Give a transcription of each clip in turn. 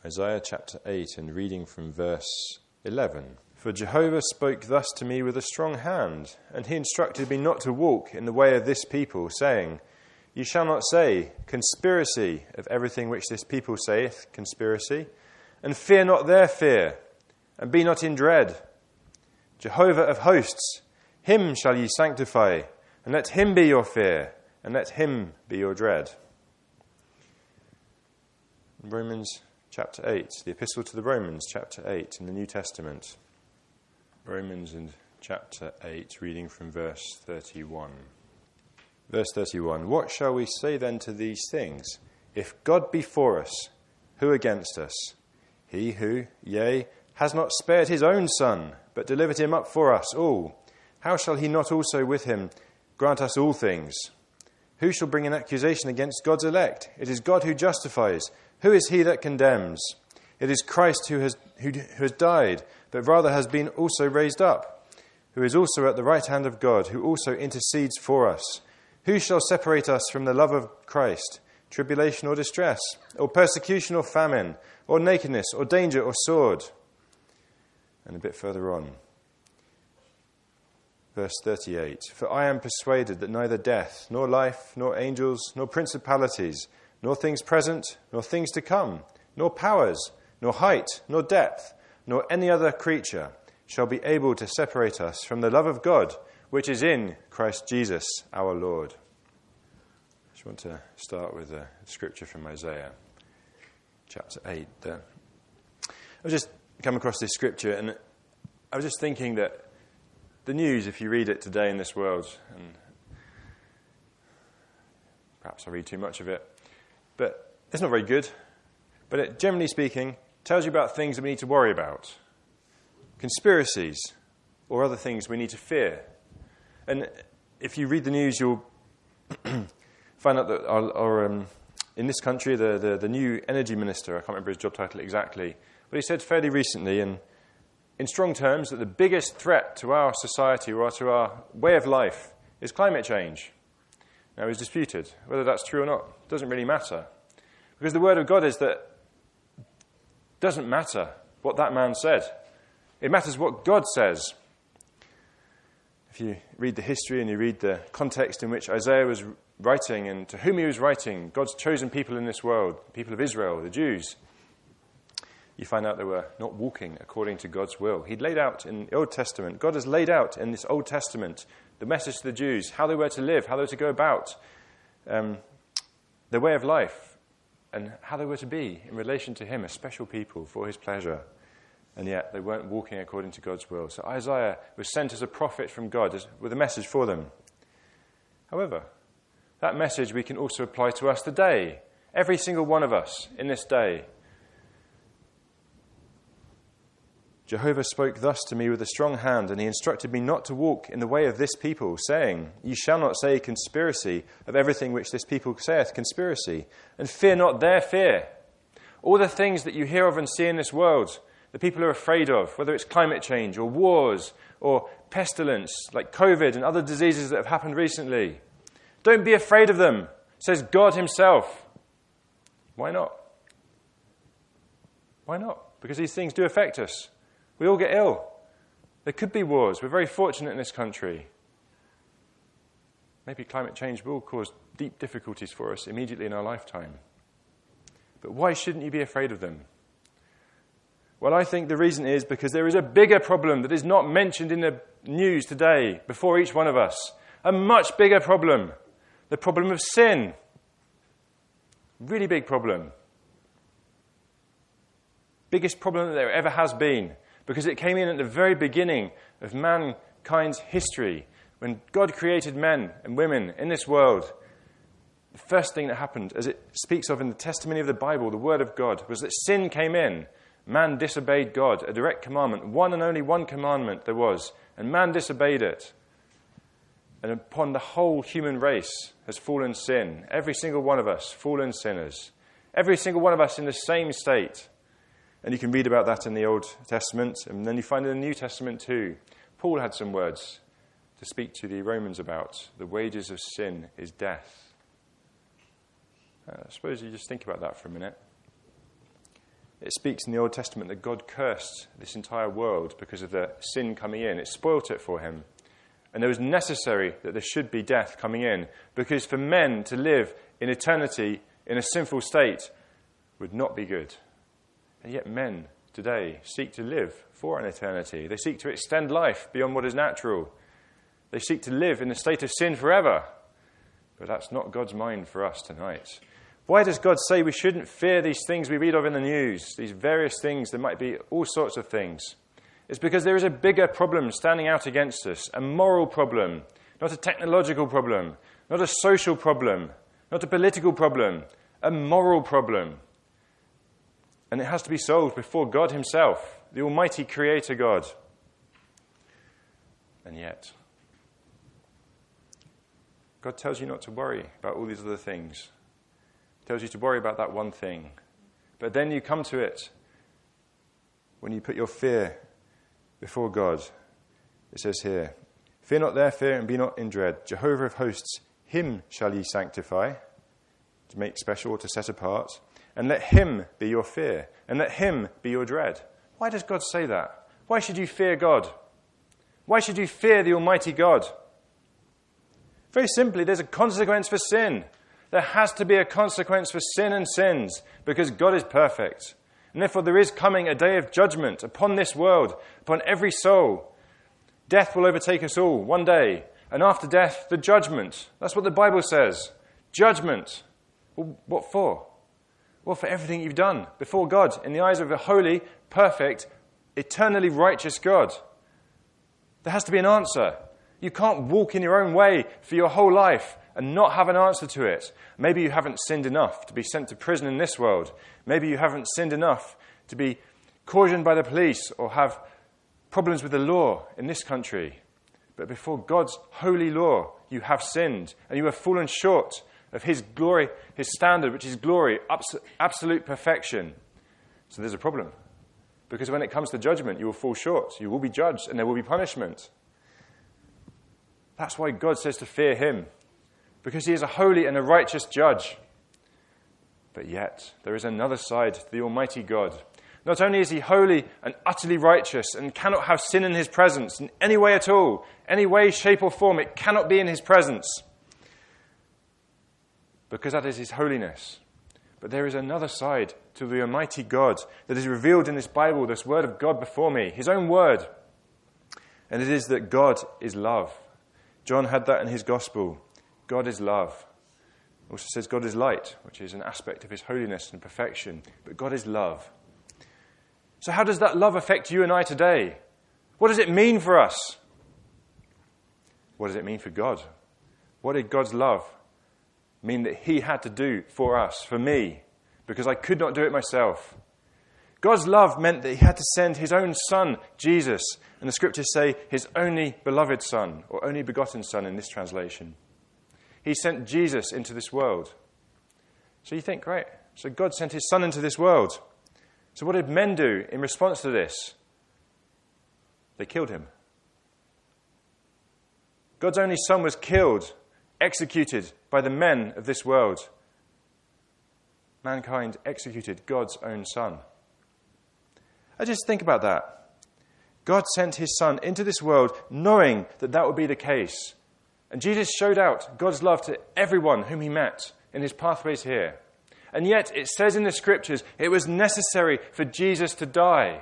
Isaiah chapter 8 and reading from verse 11. For Jehovah spoke thus to me with a strong hand, and he instructed me not to walk in the way of this people, saying, You shall not say, conspiracy of everything which this people saith, conspiracy, and fear not their fear, and be not in dread. Jehovah of hosts, him shall ye sanctify, and let him be your fear, and let him be your dread. Romans chapter 8, the Epistle to the Romans, chapter 8 in the New Testament. Romans and chapter 8, reading from verse 31. Verse 31, What shall we say then to these things? If God be for us, who against us? He who, yea, has not spared his own Son, but delivered him up for us all, how shall he not also with him grant us all things? Who shall bring an accusation against God's elect? It is God who justifies. Who is he that condemns? It is Christ who has died, but rather has been also raised up, who is also at the right hand of God, who also intercedes for us. Who shall separate us from the love of Christ? Tribulation or distress, or persecution or famine, or nakedness, or danger, or sword? And a bit further on, verse 38, For I am persuaded that neither death, nor life, nor angels, nor principalities, nor things present, nor things to come, nor powers, nor height, nor depth, nor any other creature shall be able to separate us from the love of God, which is in Christ Jesus our Lord. I just want to start with a scripture from Isaiah chapter 8. I've just come across this scripture, and I was just thinking that the news, if you read it today in this world, and perhaps I read too much of it, but it's not very good. But it, generally speaking, tells you about things that we need to worry about. Conspiracies or other things we need to fear. And if you read the news, you'll find out that in this country, the new energy minister, I can't remember his job title exactly, but he said fairly recently in strong terms that the biggest threat to our society or to our way of life is climate change. Now, it's disputed. Whether that's true or not doesn't really matter. Because the word of God is that it doesn't matter what that man said. It matters what God says. If you read the history and you read the context in which Isaiah was writing and to whom he was writing, God's chosen people in this world, the people of Israel, the Jews, you find out they were not walking according to God's will. He'd laid out in the Old Testament, God has laid out in this Old Testament the message to the Jews, how they were to live, how they were to go about their way of life, and how they were to be in relation to him, a special people for his pleasure. And yet they weren't walking according to God's will. So Isaiah was sent as a prophet from God with a message for them. However, that message we can also apply to us today. Every single one of us in this day. Jehovah spoke thus to me with a strong hand, and he instructed me not to walk in the way of this people, saying, You shall not say conspiracy of everything which this people saith, conspiracy, and fear not their fear. All the things that you hear of and see in this world, that people are afraid of, whether it's climate change or wars or pestilence like COVID and other diseases that have happened recently. Don't be afraid of them, says God himself. Why not? Why not? Because these things do affect us. We all get ill. There could be wars. We're very fortunate in this country. Maybe climate change will cause deep difficulties for us immediately in our lifetime. But why shouldn't you be afraid of them? Well, I think the reason is because there is a bigger problem that is not mentioned in the news today before each one of us. A much bigger problem. The problem of sin. Really big problem. Biggest problem that there ever has been. Because it came in at the very beginning of mankind's history. When God created men and women in this world, the first thing that happened, as it speaks of in the testimony of the Bible, the Word of God, was that sin came in. Man disobeyed God, a direct commandment. One and only one commandment there was. And man disobeyed it. And upon the whole human race has fallen sin. Every single one of us, fallen sinners. Every single one of us in the same state. And you can read about that in the Old Testament, and then you find in the New Testament too. Paul had some words to speak to the Romans about. The wages of sin is death. I suppose you just think about that for a minute. It speaks in the Old Testament that God cursed this entire world because of the sin coming in. It spoilt it for him. And it was necessary that there should be death coming in, because for men to live in eternity in a sinful state would not be good. And yet men today seek to live for an eternity. They seek to extend life beyond what is natural. They seek to live in a state of sin forever. But that's not God's mind for us tonight. Why does God say we shouldn't fear these things we read of in the news, these various things? There might be all sorts of things. It's because there is a bigger problem standing out against us, a moral problem, not a technological problem, not a social problem, not a political problem, a moral problem. And it has to be solved before God himself, the Almighty Creator God. And yet, God tells you not to worry about all these other things. He tells you to worry about that one thing. But then you come to it when you put your fear before God. It says here, "Fear not their fear, and be not in dread. Jehovah of hosts, him shall ye sanctify," to make special or to set apart, "and let him be your fear, and let him be your dread." Why does God say that? Why should you fear God? Why should you fear the Almighty God? Very simply, there's a consequence for sin. There has to be a consequence for sin and sins, because God is perfect. And therefore there is coming a day of judgment upon this world, upon every soul. Death will overtake us all one day, and after death, the judgment. That's what the Bible says. Judgment. Well, what for? Well, for everything you've done before God, in the eyes of a holy, perfect, eternally righteous God. There has to be an answer. You can't walk in your own way for your whole life and not have an answer to it. Maybe you haven't sinned enough to be sent to prison in this world. Maybe you haven't sinned enough to be cautioned by the police or have problems with the law in this country. But before God's holy law, you have sinned and you have fallen short of his glory, his standard, which is glory, absolute perfection. So there's a problem. Because when it comes to judgment, you will fall short. You will be judged and there will be punishment. That's why God says to fear him, because he is a holy and a righteous judge. But yet, there is another side to the Almighty God. Not only is he holy and utterly righteous and cannot have sin in his presence in any way at all, any way, shape or form, it cannot be in his presence, because that is his holiness. But there is another side to the Almighty God that is revealed in this Bible, this word of God before me, his own word. And it is that God is love. John had that in his gospel. God is love. It also says God is light, which is an aspect of his holiness and perfection. But God is love. So how does that love affect you and I today? What does it mean for us? What does it mean for God? What did God's love mean that he had to do for us, for me, because I could not do it myself? God's love meant that he had to send his own son, Jesus, and the scriptures say his only beloved son, or only begotten son in this translation. He sent Jesus into this world. So you think, great, so God sent his son into this world. So what did men do in response to this? They killed him. God's only son was killed, executed by the men of this world. Mankind executed God's own son. I just think about that. God sent his son into this world knowing that that would be the case. And Jesus showed out God's love to everyone whom he met in his pathways here. And yet it says in the scriptures it was necessary for Jesus to die.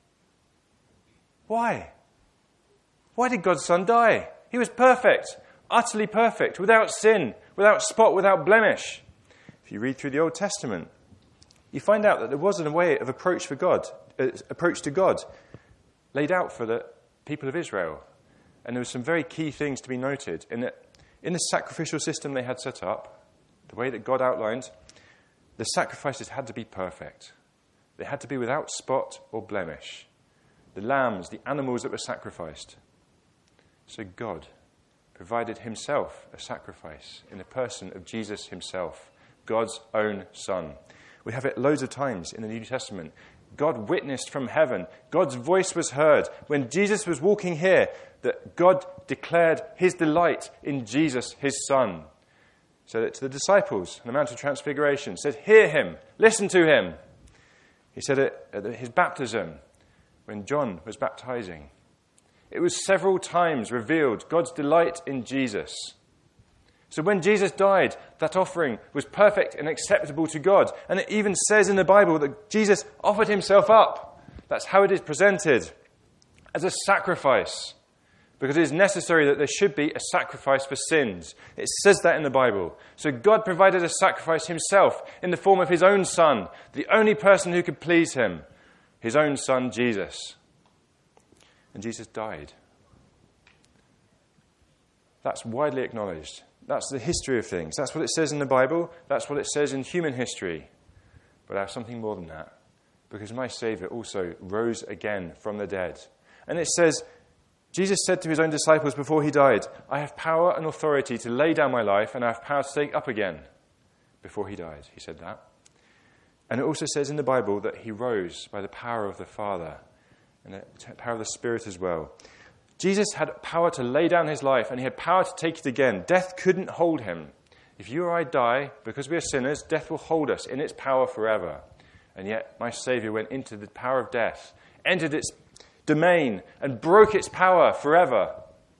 Why? Why did God's son die? He was perfect, utterly perfect, without sin, without spot, without blemish. If you read through the Old Testament, you find out that there wasn't a way of approach to God laid out for the people of Israel. And there were some very key things to be noted. In the sacrificial system they had set up, the way that God outlined, the sacrifices had to be perfect. They had to be without spot or blemish. The lambs, the animals that were sacrificed. So God provided himself a sacrifice in the person of Jesus himself, God's own son. We have it loads of times in the New Testament. God witnessed from heaven. God's voice was heard. When Jesus was walking here, that God declared his delight in Jesus, his son. So that to the disciples on the Mount of Transfiguration said, hear him, listen to him. He said it at his baptism when John was baptizing. It was several times revealed God's delight in Jesus. So when Jesus died, that offering was perfect and acceptable to God. And it even says in the Bible that Jesus offered himself up. That's how it is presented, as a sacrifice. Because it is necessary that there should be a sacrifice for sins. It says that in the Bible. So God provided a sacrifice himself in the form of his own Son, the only person who could please him, his own Son, Jesus. And Jesus died. That's widely acknowledged. That's the history of things. That's what it says in the Bible. That's what it says in human history. But I have something more than that. Because my Saviour also rose again from the dead. And it says, Jesus said to his own disciples before he died, I have power and authority to lay down my life, and I have power to take up again. Before he died, he said that. And it also says in the Bible that he rose by the power of the Father and the power of the Spirit as well. Jesus had power to lay down his life, and he had power to take it again. Death couldn't hold him. If you or I die because we are sinners, death will hold us in its power forever. And yet my Saviour went into the power of death, entered its domain, and broke its power forever.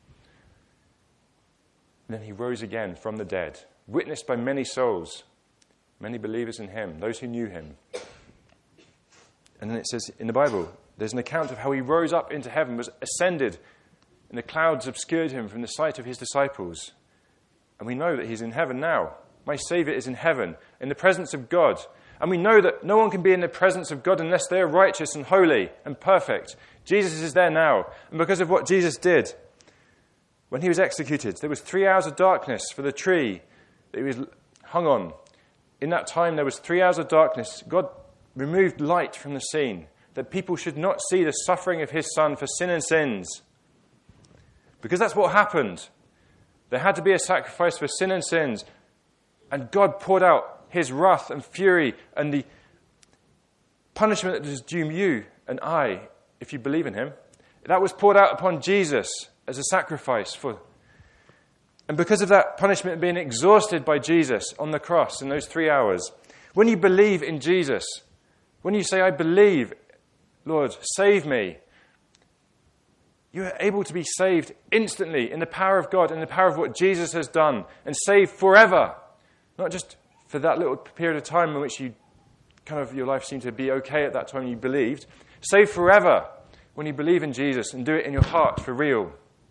And then he rose again from the dead, witnessed by many souls, many believers in him, those who knew him. And then it says in the Bible, there's an account of how he rose up into heaven, was ascended, and the clouds obscured him from the sight of his disciples. And we know that he's in heaven now. My Saviour is in heaven, in the presence of God. And we know that no one can be in the presence of God unless they are righteous and holy and perfect. Jesus is there now. And because of what Jesus did, when he was executed, there was 3 hours of darkness for the tree that he was hung on. In that time, there was 3 hours of darkness. God removed light from the scene, that people should not see the suffering of his Son for sin and sins. Because that's what happened. There had to be a sacrifice for sin and sins. And God poured out his wrath and fury and the punishment that is due you and I, if you believe in him. That was poured out upon Jesus as a sacrifice for. And because of that punishment being exhausted by Jesus on the cross in those 3 hours, when you believe in Jesus, when you say, I believe, Lord, save me, you are able to be saved instantly in the power of God and the power of what Jesus has done, and saved forever. Not just for that little period of time in which your life seemed to be okay at that time you believed. Saved forever when you believe in Jesus and do it in your heart for real.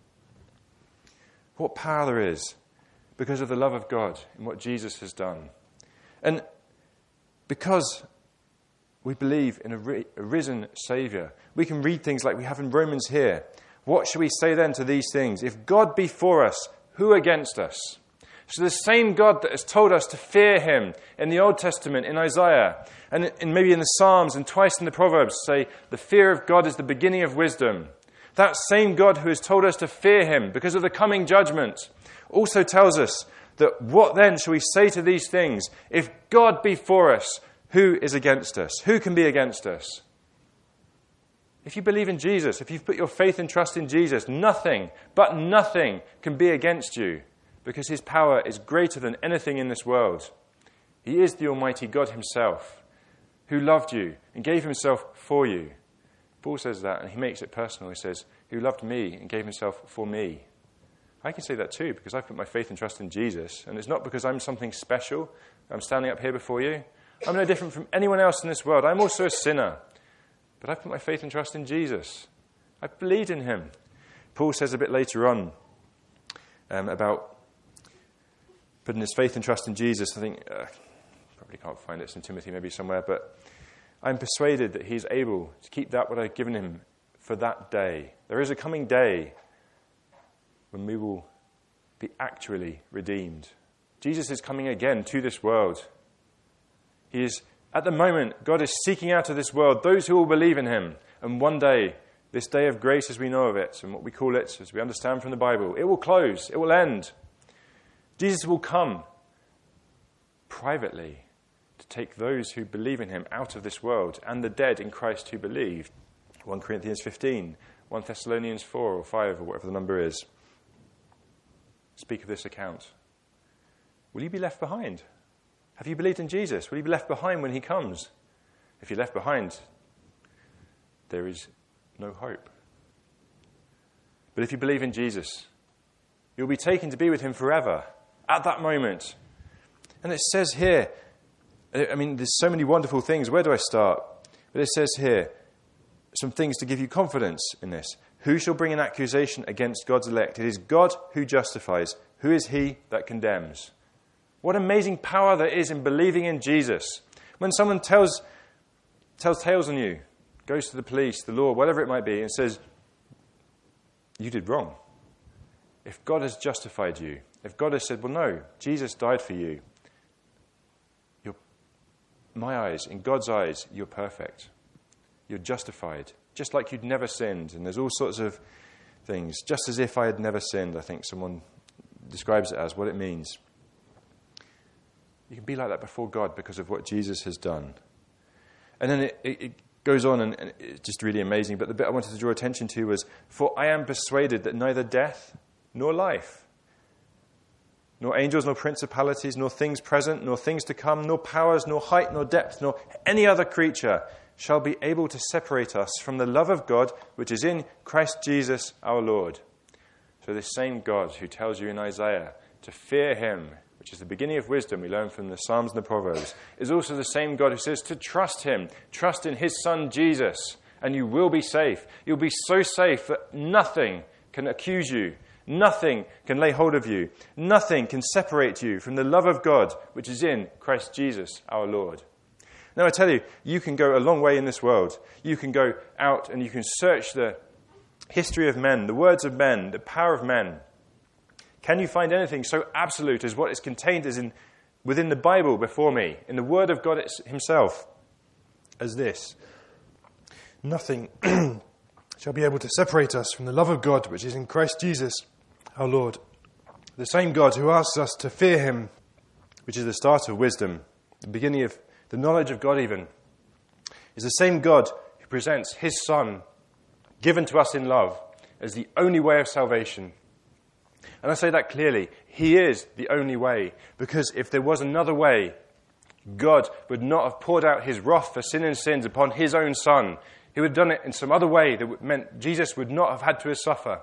What power there is because of the love of God and what Jesus has done. And because we believe in a risen Saviour, we can read things like we have in Romans here. What shall we say then to these things? If God be for us, who against us? So the same God that has told us to fear him in the Old Testament, in Isaiah, and maybe in the Psalms and twice in the Proverbs, say the fear of God is the beginning of wisdom. That same God who has told us to fear him because of the coming judgment also tells us that what then shall we say to these things? If God be for us, who is against us? Who can be against us? If you believe in Jesus, if you've put your faith and trust in Jesus, nothing, but nothing can be against you because his power is greater than anything in this world. He is the Almighty God himself who loved you and gave himself for you. Paul says that, and he makes it personal. He says, who loved me and gave himself for me. I can say that too because I've put my faith and trust in Jesus, and it's not because I'm something special. I'm standing up here before you. I'm no different from anyone else in this world. I'm also a sinner. But I put my faith and trust in Jesus. I believed in him. Paul says a bit later on about putting his faith and trust in Jesus. I think, probably can't find it. It's in Timothy maybe somewhere. But I'm persuaded that he's able to keep that what I've given him for that day. There is a coming day when we will be actually redeemed. Jesus is coming again to this world. He is, at the moment, God is seeking out of this world those who will believe in him. And one day, this day of grace as we know of it, and what we call it, as we understand from the Bible, it will close, it will end. Jesus will come privately to take those who believe in him out of this world and the dead in Christ who believe. 1 Corinthians 15, 1 Thessalonians 4 or 5 or whatever the number is. Speak of this account. Will you be left behind? Have you believed in Jesus? Will you be left behind when he comes? If you're left behind, there is no hope. But if you believe in Jesus, you'll be taken to be with him forever at that moment. And it says here, I mean, there's so many wonderful things. Where do I start? But it says here, some things to give you confidence in this. Who shall bring an accusation against God's elect? It is God who justifies. Who is he that condemns? What amazing power there is in believing in Jesus. When someone tells tales on you, goes to the police, the law, whatever it might be, and says, you did wrong. If God has justified you, if God has said, well, no, Jesus died for you, my eyes, in God's eyes, you're perfect. You're justified, just like you'd never sinned. And there's all sorts of things. Just as if I had never sinned, I think someone describes it as what it means. You can be like that before God because of what Jesus has done. And then it goes on, and it's just really amazing. But the bit I wanted to draw attention to was, for I am persuaded that neither death nor life, nor angels, nor principalities, nor things present, nor things to come, nor powers, nor height, nor depth, nor any other creature shall be able to separate us from the love of God which is in Christ Jesus our Lord. So this same God who tells you in Isaiah to fear him, which is the beginning of wisdom we learn from the Psalms and the Proverbs, is also the same God who says to trust him, trust in his Son Jesus, and you will be safe. You'll be so safe that nothing can accuse you. Nothing can lay hold of you. Nothing can separate you from the love of God, which is in Christ Jesus our Lord. Now I tell you, you can go a long way in this world. You can go out and you can search the history of men, the words of men, the power of men. Can you find anything so absolute as what is contained within the Bible before me, in the Word of God himself, as this? Nothing shall be able to separate us from the love of God, which is in Christ Jesus our Lord. The same God who asks us to fear him, which is the start of wisdom, the beginning of the knowledge of God even, is the same God who presents his Son, given to us in love, as the only way of salvation. And I say that clearly. He is the only way, because if there was another way, God would not have poured out his wrath for sin and sins upon his own Son. He would have done it in some other way that meant Jesus would not have had to suffer.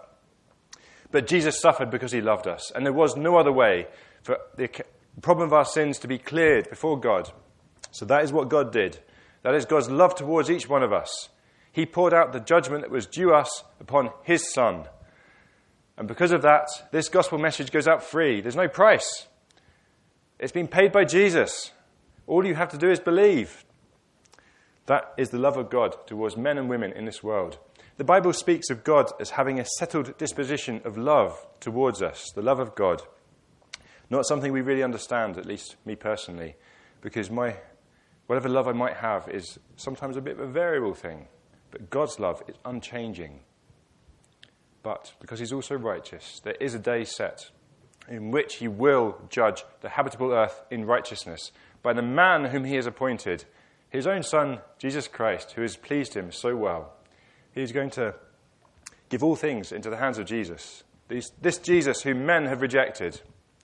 But Jesus suffered because he loved us. And there was no other way for the problem of our sins to be cleared before God. So that is what God did. That is God's love towards each one of us. He poured out the judgment that was due us upon his Son. And because of that, this gospel message goes out free. There's no price. It's been paid by Jesus. All you have to do is believe. That is the love of God towards men and women in this world. The Bible speaks of God as having a settled disposition of love towards us, the love of God. Not something we really understand, at least me personally, because whatever love I might have is sometimes a bit of a variable thing. But God's love is unchanging. But because he's also righteous, there is a day set in which he will judge the habitable earth in righteousness by the man whom he has appointed, his own Son, Jesus Christ, who has pleased him so well. He is going to give all things into the hands of Jesus. This Jesus whom men have rejected.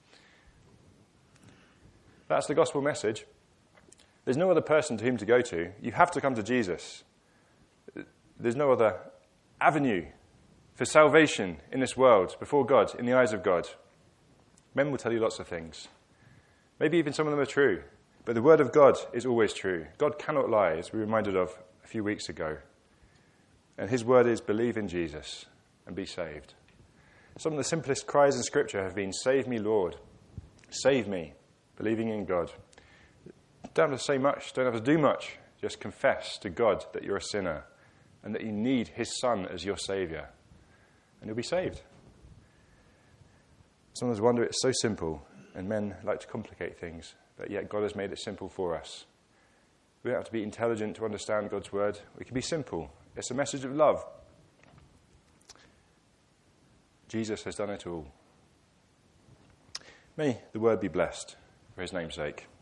That's the gospel message. There's no other person to whom to go to. You have to come to Jesus. There's no other avenue for salvation in this world, before God, in the eyes of God. Men will tell you lots of things. Maybe even some of them are true. But the word of God is always true. God cannot lie, as we were reminded of a few weeks ago. And his word is, believe in Jesus and be saved. Some of the simplest cries in Scripture have been, save me, Lord. Save me, believing in God. Don't have to say much, don't have to do much. Just confess to God that you're a sinner and that you need his Son as your Saviour. And you'll be saved. Sometimes wonder it's so simple, and men like to complicate things, but yet God has made it simple for us. We don't have to be intelligent to understand God's word. We can be simple. It's a message of love. Jesus has done it all. May the word be blessed for his name's sake.